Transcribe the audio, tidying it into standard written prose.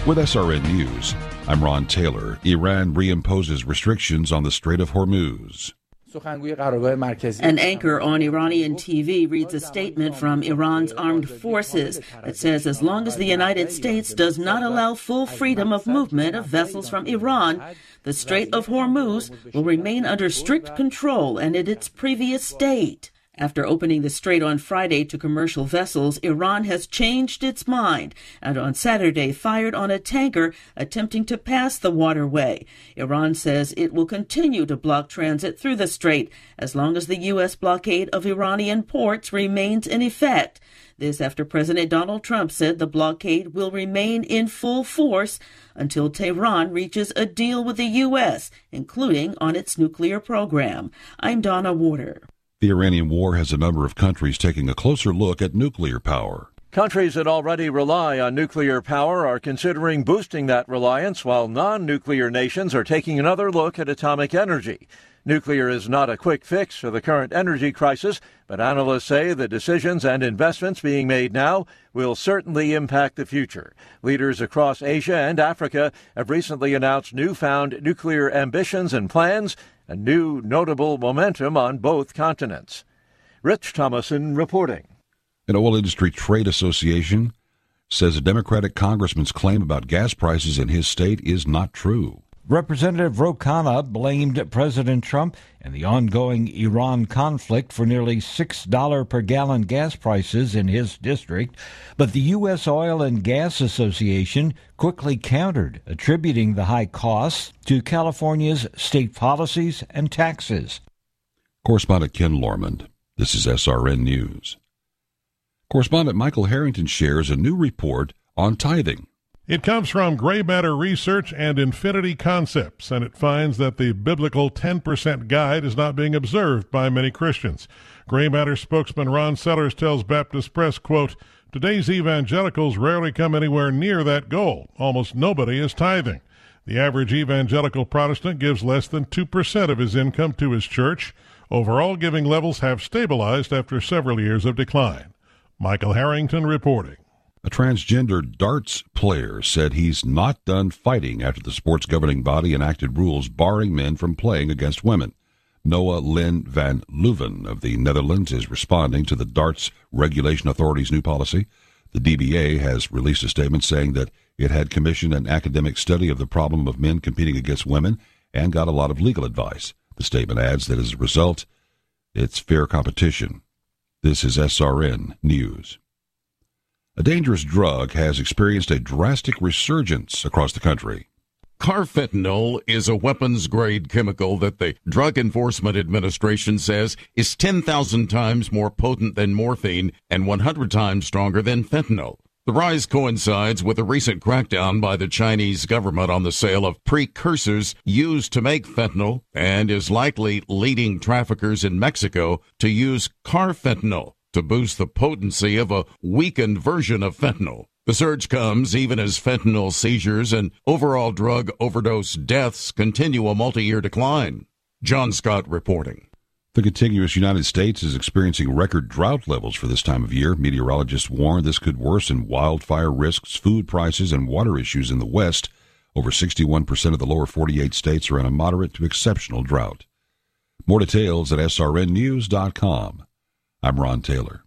With SRN News, I'm Ron Taylor. Iran reimposes restrictions on the Strait of Hormuz. An anchor on Iranian TV reads a statement from Iran's armed forces that says as long as the United States does not allow full freedom of movement of vessels from Iran, the Strait of Hormuz will remain under strict control and in its previous state. After opening the strait on Friday to commercial vessels, Iran has changed its mind and on Saturday fired on a tanker attempting to pass the waterway. Iran says it will continue to block transit through the strait as long as the U.S. blockade of Iranian ports remains in effect. This after President Donald Trump said the blockade will remain in full force until Tehran reaches a deal with the U.S., including on its nuclear program. I'm Donna Warder. The Iranian war has a number of countries taking a closer look at nuclear power. Countries that already rely on nuclear power are considering boosting that reliance, while non-nuclear nations are taking another look at atomic energy. Nuclear is not a quick fix for the current energy crisis, but analysts say the decisions and investments being made now will certainly impact the future. Leaders across Asia and Africa have recently announced newfound nuclear ambitions and plans, a new notable momentum on both continents. Rich Thomason reporting. An oil industry trade association says a Democratic congressman's claim about gas prices in his state is not true. Representative Ro Khanna blamed President Trump and the ongoing Iran conflict for nearly $6 per gallon gas prices in his district, but the U.S. Oil and Gas Association quickly countered, attributing the high costs to California's state policies and taxes. Correspondent Ken Lormond. This is SRN News. Correspondent Michael Harrington shares a new report on tithing. It comes from Gray Matter Research and Infinity Concepts, and it finds that the biblical 10% guide is not being observed by many Christians. Gray Matter spokesman Ron Sellers tells Baptist Press, quote, "Today's evangelicals rarely come anywhere near that goal. Almost nobody is tithing. The average evangelical Protestant gives less than 2% of his income to his church. Overall giving levels have stabilized after several years of decline." Michael Harrington reporting. A transgender darts player said he's not done fighting after the sport's governing body enacted rules barring men from playing against women. Noah Lynn van Leuven of the Netherlands is responding to the Darts Regulation Authority's new policy. The DBA has released a statement saying that it had commissioned an academic study of the problem of men competing against women and got a lot of legal advice. The statement adds that as a result, it's fair competition. This is SRN News. A dangerous drug has experienced a drastic resurgence across the country. Carfentanil is a weapons-grade chemical that the Drug Enforcement Administration says is 10,000 times more potent than morphine and 100 times stronger than fentanyl. The rise coincides with a recent crackdown by the Chinese government on the sale of precursors used to make fentanyl and is likely leading traffickers in Mexico to use carfentanil to boost the potency of a weakened version of fentanyl. The surge comes even as fentanyl seizures and overall drug overdose deaths continue a multi-year decline. John Scott reporting. The contiguous United States is experiencing record drought levels for this time of year. Meteorologists warn this could worsen wildfire risks, food prices, and water issues in the West. Over 61% of the lower 48 states are in a moderate to exceptional drought. More details at srnnews.com. I'm Ron Taylor.